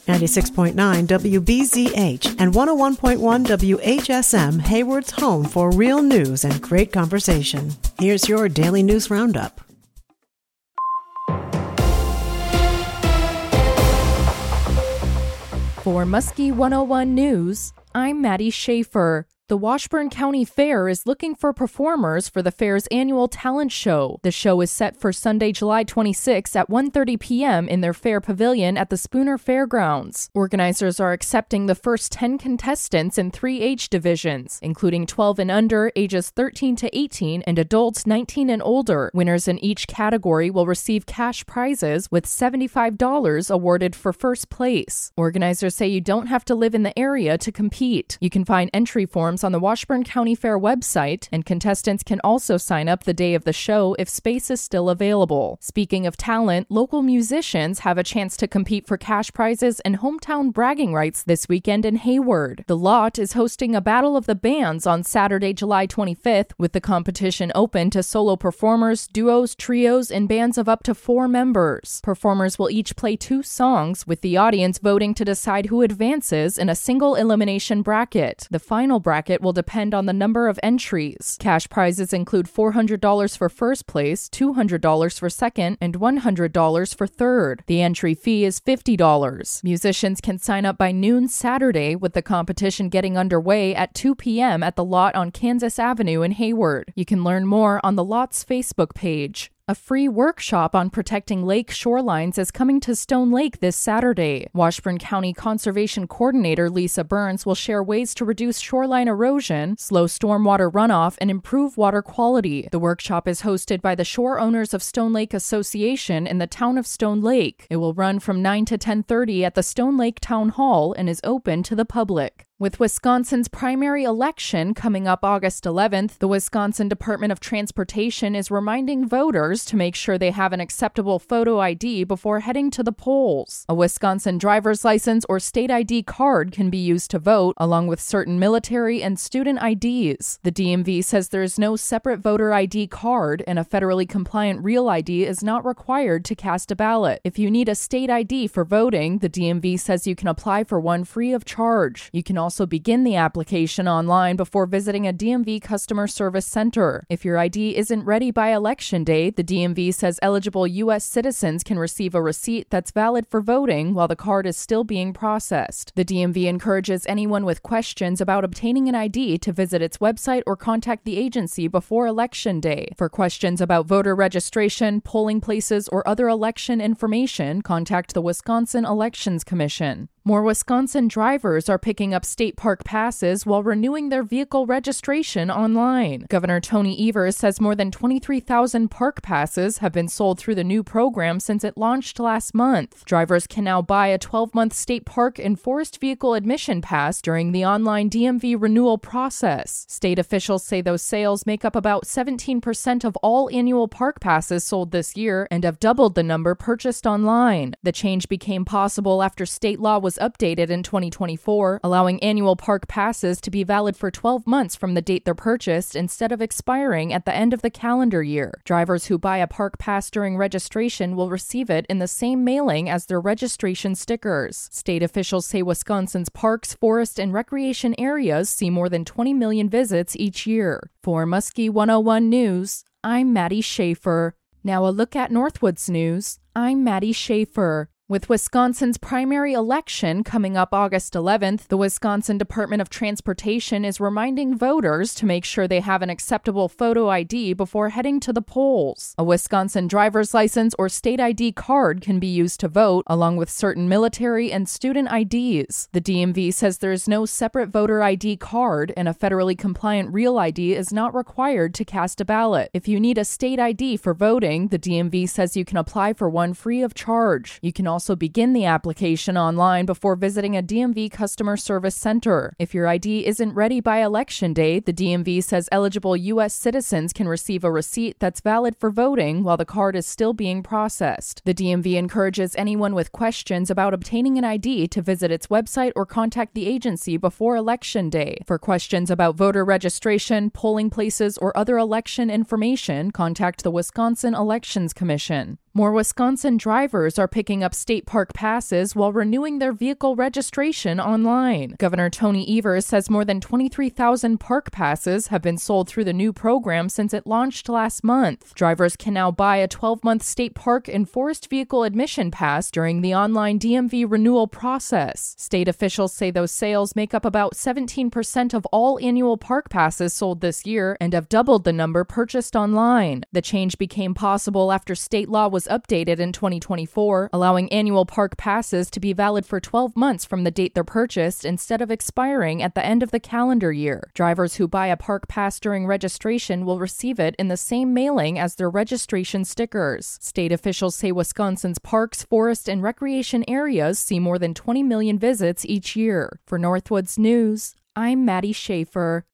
96.9 WBZH and 101.1 WHSM, Hayward's home for real news and great conversation. Here's your daily news roundup. For Muskie 101 News, I'm Maddie Schaefer. The Washburn County Fair is looking for performers for the fair's annual talent show. The show is set for Sunday, July 26 at 1:30 p.m. in their fair pavilion at the Spooner Fairgrounds. Organizers are accepting the first 10 contestants in 3 age divisions, including 12 and under, ages 13 to 18, and adults 19 and older. Winners in each category will receive cash prizes with $75 awarded for first place. Organizers say you don't have to live in the area to compete. You can find entry forms on the Washburn County Fair website, and contestants can also sign up the day of the show if space is still available. Speaking of talent, local musicians have a chance to compete for cash prizes and hometown bragging rights this weekend in Hayward. The Lot is hosting a Battle of the Bands on Saturday, July 25th, with the competition open to solo performers, duos, trios, and bands of up to 4 members. Performers will each play 2 songs, with the audience voting to decide who advances in a single elimination bracket. The final bracket will depend on the number of entries. Cash prizes include $400 for first place, $200 for second, and $100 for third. The entry fee is $50. Musicians can sign up by noon Saturday, with the competition getting underway at 2 p.m. at the Lot on Kansas Avenue in Hayward. You can learn more on the Lot's Facebook page. A free workshop on protecting lake shorelines is coming to Stone Lake this Saturday. Washburn County Conservation Coordinator Lisa Burns will share ways to reduce shoreline erosion, slow stormwater runoff, and improve water quality. The workshop is hosted by the Shore Owners of Stone Lake Association in the town of Stone Lake. It will run from 9 to 10:30 at the Stone Lake Town Hall and is open to the public. With Wisconsin's primary election coming up August 11th, the Wisconsin Department of Transportation is reminding voters to make sure they have an acceptable photo ID before heading to the polls. A Wisconsin driver's license or state ID card can be used to vote, along with certain military and student IDs. The DMV says there is no separate voter ID card, and a federally compliant real ID is not required to cast a ballot. If you need a state ID for voting, the DMV says you can apply for one free of charge. You can also begin the application online before visiting a DMV customer service center. If your ID isn't ready by election day, the DMV says eligible U.S. citizens can receive a receipt that's valid for voting while the card is still being processed. The DMV encourages anyone with questions about obtaining an ID to visit its website or contact the agency before election day. For questions about voter registration, polling places, or other election information, contact the Wisconsin Elections Commission. More Wisconsin drivers are picking up state park passes while renewing their vehicle registration online. Governor Tony Evers says more than 23,000 park passes have been sold through the new program since it launched last month. Drivers can now buy a 12-month state park and forest vehicle admission pass during the online DMV renewal process. State officials say those sales make up about 17% of all annual park passes sold this year and have doubled the number purchased online. The change became possible after state law was updated in 2024, allowing annual park passes to be valid for 12 months from the date they're purchased instead of expiring at the end of the calendar year. Drivers who buy a park pass during registration will receive it in the same mailing as their registration stickers. State officials say Wisconsin's parks, forest, and recreation areas see more than 20 million visits each year. For Muskie 101 News, I'm Maddie Schaefer. Now a look at Northwoods News. I'm Maddie Schaefer. With Wisconsin's primary election coming up August 11th, the Wisconsin Department of Transportation is reminding voters to make sure they have an acceptable photo ID before heading to the polls. A Wisconsin driver's license or state ID card can be used to vote, along with certain military and student IDs. The DMV says there is no separate voter ID card, and a federally compliant real ID is not required to cast a ballot. If you need a state ID for voting, the DMV says you can apply for one free of charge. You can also begin the application online before visiting a DMV customer service center. If your ID isn't ready by election day, the DMV says eligible U.S. citizens can receive a receipt that's valid for voting while the card is still being processed. The DMV encourages anyone with questions about obtaining an ID to visit its website or contact the agency before election day. For questions about voter registration, polling places, or other election information, contact the Wisconsin Elections Commission. More Wisconsin drivers are picking up state park passes while renewing their vehicle registration online. Governor Tony Evers says more than 23,000 park passes have been sold through the new program since it launched last month. Drivers can now buy a 12-month state park and forest vehicle admission pass during the online DMV renewal process. State officials say those sales make up about 17% of all annual park passes sold this year and have doubled the number purchased online. The change became possible after state law was updated in 2024, allowing annual park passes to be valid for 12 months from the date they're purchased instead of expiring at the end of the calendar year. Drivers who buy a park pass during registration will receive it in the same mailing as their registration stickers. State officials say Wisconsin's parks, forest, and recreation areas see more than 20 million visits each year. For Northwoods News, I'm Maddie Schaefer.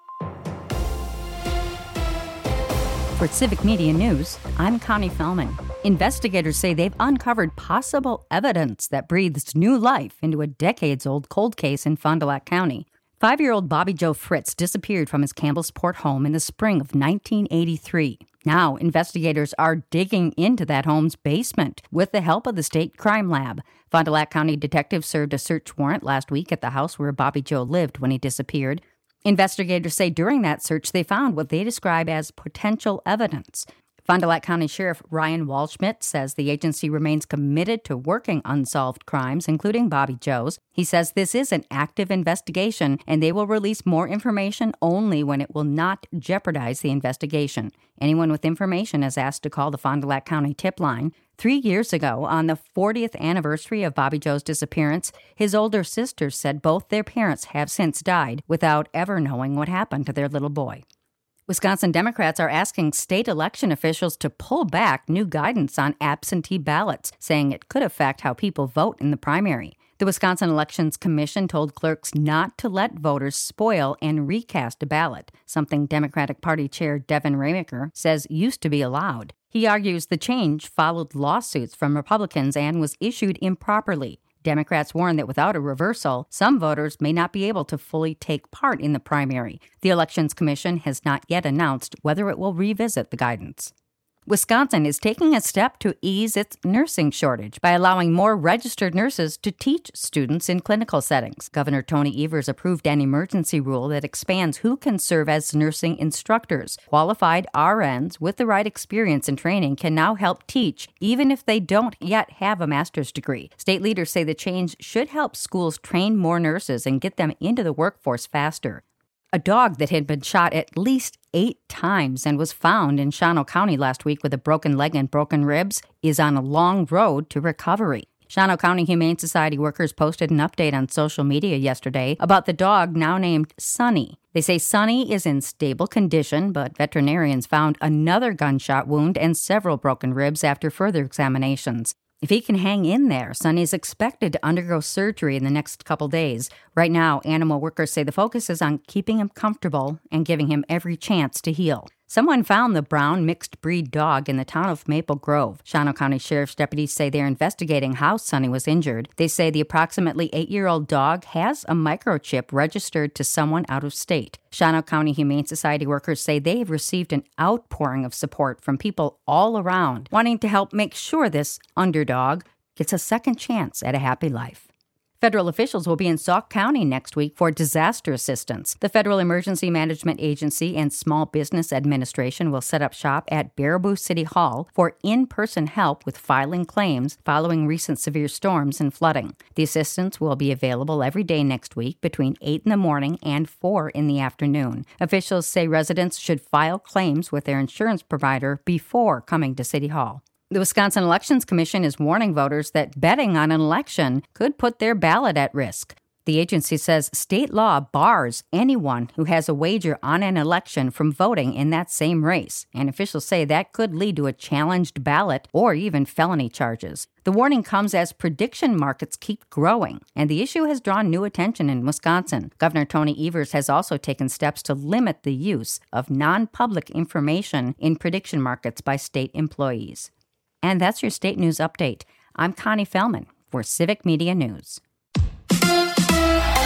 For Civic Media News, I'm Connie Fellman. Investigators say they've uncovered possible evidence that breathes new life into a decades-old cold case in Fond du Lac County. 5-year-old Bobby Joe Fritz disappeared from his Campbellsport home in the spring of 1983. Now, investigators are digging into that home's basement with the help of the state crime lab. Fond du Lac County detectives served a search warrant last week at the house where Bobby Joe lived when he disappeared. Investigators say during that search they found what they describe as potential evidence. Fond du Lac County Sheriff Ryan Walschmidt says the agency remains committed to working unsolved crimes, including Bobby Joe's. He says this is an active investigation, and they will release more information only when it will not jeopardize the investigation. Anyone with information is asked to call the Fond du Lac County tip line. 3 years ago, on the 40th anniversary of Bobby Joe's disappearance, his older sisters said both their parents have since died without ever knowing what happened to their little boy. Wisconsin Democrats are asking state election officials to pull back new guidance on absentee ballots, saying it could affect how people vote in the primary. The Wisconsin Elections Commission told clerks not to let voters spoil and recast a ballot, something Democratic Party Chair Devin Remaker says used to be allowed. He argues the change followed lawsuits from Republicans and was issued improperly. Democrats warn that without a reversal, some voters may not be able to fully take part in the primary. The Elections Commission has not yet announced whether it will revisit the guidance. Wisconsin is taking a step to ease its nursing shortage by allowing more registered nurses to teach students in clinical settings. Governor Tony Evers approved an emergency rule that expands who can serve as nursing instructors. Qualified RNs with the right experience and training can now help teach, even if they don't yet have a master's degree. State leaders say the change should help schools train more nurses and get them into the workforce faster. A dog that had been shot at least 8 times and was found in Shawano County last week with a broken leg and broken ribs is on a long road to recovery. Shawano County Humane Society workers posted an update on social media yesterday about the dog now named Sunny. They say Sunny is in stable condition, but veterinarians found another gunshot wound and several broken ribs after further examinations. If he can hang in there, Sunny is expected to undergo surgery in the next couple days. Right now, animal workers say the focus is on keeping him comfortable and giving him every chance to heal. Someone found the brown mixed-breed dog in the town of Maple Grove. Shawano County Sheriff's deputies say they're investigating how Sunny was injured. They say the approximately 8-year-old dog has a microchip registered to someone out of state. Shawano County Humane Society workers say they have received an outpouring of support from people all around, wanting to help make sure this underdog gets a second chance at a happy life. Federal officials will be in Sauk County next week for disaster assistance. The Federal Emergency Management Agency and Small Business Administration will set up shop at Baraboo City Hall for in-person help with filing claims following recent severe storms and flooding. The assistance will be available every day next week between 8 in the morning and 4 in the afternoon. Officials say residents should file claims with their insurance provider before coming to City Hall. The Wisconsin Elections Commission is warning voters that betting on an election could put their ballot at risk. The agency says state law bars anyone who has a wager on an election from voting in that same race, and officials say that could lead to a challenged ballot or even felony charges. The warning comes as prediction markets keep growing, and the issue has drawn new attention in Wisconsin. Governor Tony Evers has also taken steps to limit the use of non-public information in prediction markets by state employees. And that's your state news update. I'm Connie Fellman for Civic Media News.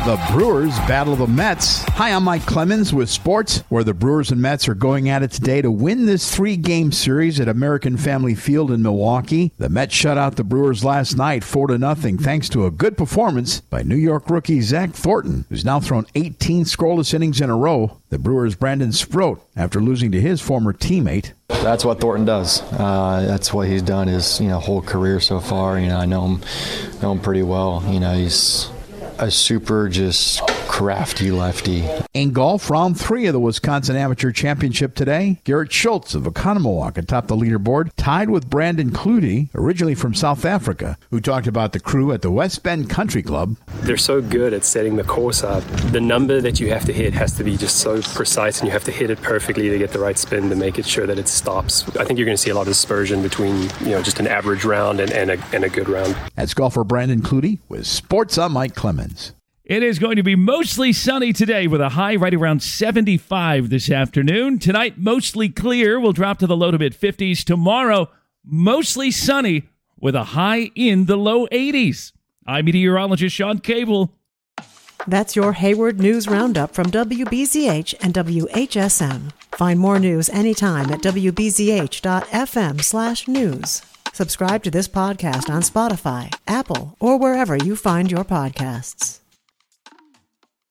The Brewers battle the Mets. Hi, I'm Mike Clemens with sports, where the Brewers and Mets are going at it today to win this 3-game series at American Family Field in Milwaukee. The Mets shut out the Brewers last night 4-0 thanks to a good performance by New York rookie Zach Thornton, who's now thrown 18 scoreless innings in a row. The Brewers' Brandon Sproat, after losing to his former teammate. That's what Thornton does. That's what he's done his whole career so far. I know him pretty well. He's a super just crafty lefty. In golf, round 3 of the Wisconsin Amateur Championship today, Garrett Schultz of Oconomowoc atop the leaderboard, tied with Brandon Clutie, originally from South Africa, who talked about the crew at the West Bend Country Club. They're so good at setting the course up. The number that you have to hit has to be just so precise, and you have to hit it perfectly to get the right spin to make it sure that it stops. I think you're going to see a lot of dispersion between just an average round and a good round. That's golfer Brandon Clutie with Sports. I'm Mike Clemens. It is going to be mostly sunny today with a high right around 75 this afternoon. Tonight, mostly clear. We'll drop to the low to mid-50s. Tomorrow, mostly sunny with a high in the low 80s. I'm meteorologist Sean Cable. That's your Hayward News Roundup from WBZH and WHSM. Find more news anytime at WBZH.FM/news. Subscribe to this podcast on Spotify, Apple, or wherever you find your podcasts.